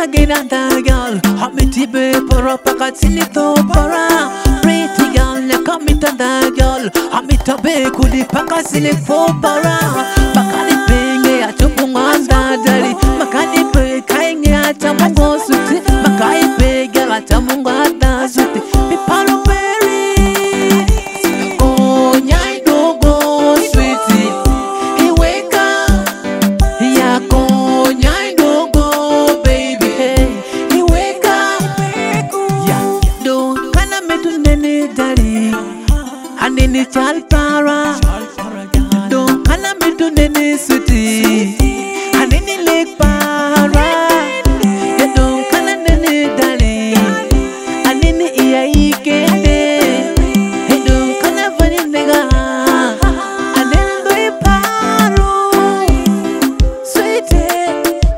again and that girl. Hamiti be para pakatilito para. Pretty girl, le kamita that girl. Hamita be kuli pakasili for para. Makani penge atupunganda dari. Makani pe kainge atamungo suti. Makai pe girl atamungada suti. Pipalo berry. Oh nyai dogo sweetie. He wake up. Ya ko nyai dogo baby. He wake up. Ya do kana metu nene dari. Anini chal para. Do kana metu nene sweetie. Anini lake para. Do kana nene dari. Anini iya ikete. Do kana vani nega. Anini doi paru. Sweetie.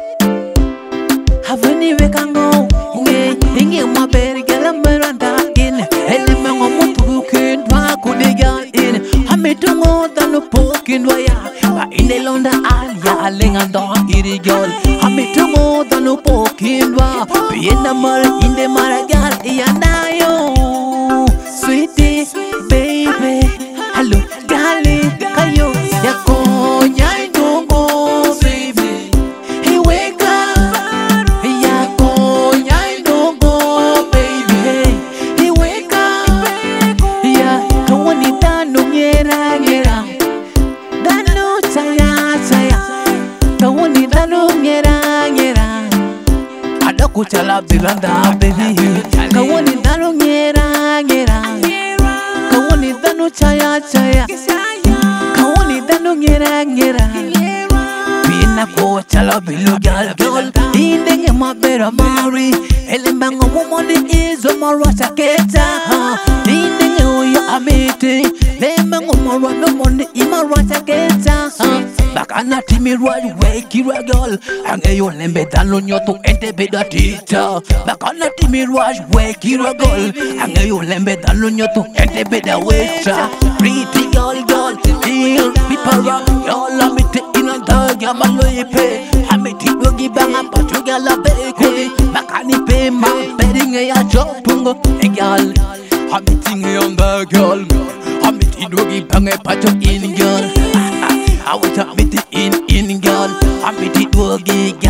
Havani wekango. Inge maberi gala meranda in. Elime ngomutu kindwa kudiga in. Hamitungo danu pokin waya. Ba ine londa alia alenga don iri girl. Hamitungo danu pokin wa. Bienda mara inde mara gal iyanayo. Sweetie baby. Hello darling kayo. Yako nyai dogo baby. He wake up. Yako nyai dogo baby. He wake up. Ya kawani danu ngera ngera. Danu chaya chaya. Kawani danu ngera ngera. Ada kuchala bilanda baby. Kawani danu ngera ngera. Kawani danu chaya chaya. Kawani danu ngera ngera. Pina ko chala bilu gal girl. Indenge mabera mari. Elembango mumoni izo marwata keta. Indenge uya amete. Lembango marwata moni imarwata keta. Bakana timi right way kira girl. Angeyo lembe dalo nyoto ente beda tita. Bakana timi right way kira girl. Angeyo lembe dalo nyoto ente beda weta. Pretty girl girl. Feel people rock. Y'all amite ina daga maloipe. Amite dogi banga patuga la bekuli. Bakani pe ma bedinge ya chopungo. Girl. Amite on the girl. Amite dogi banga patu in girl. I want to meet it in girl. I meet it doggy girl.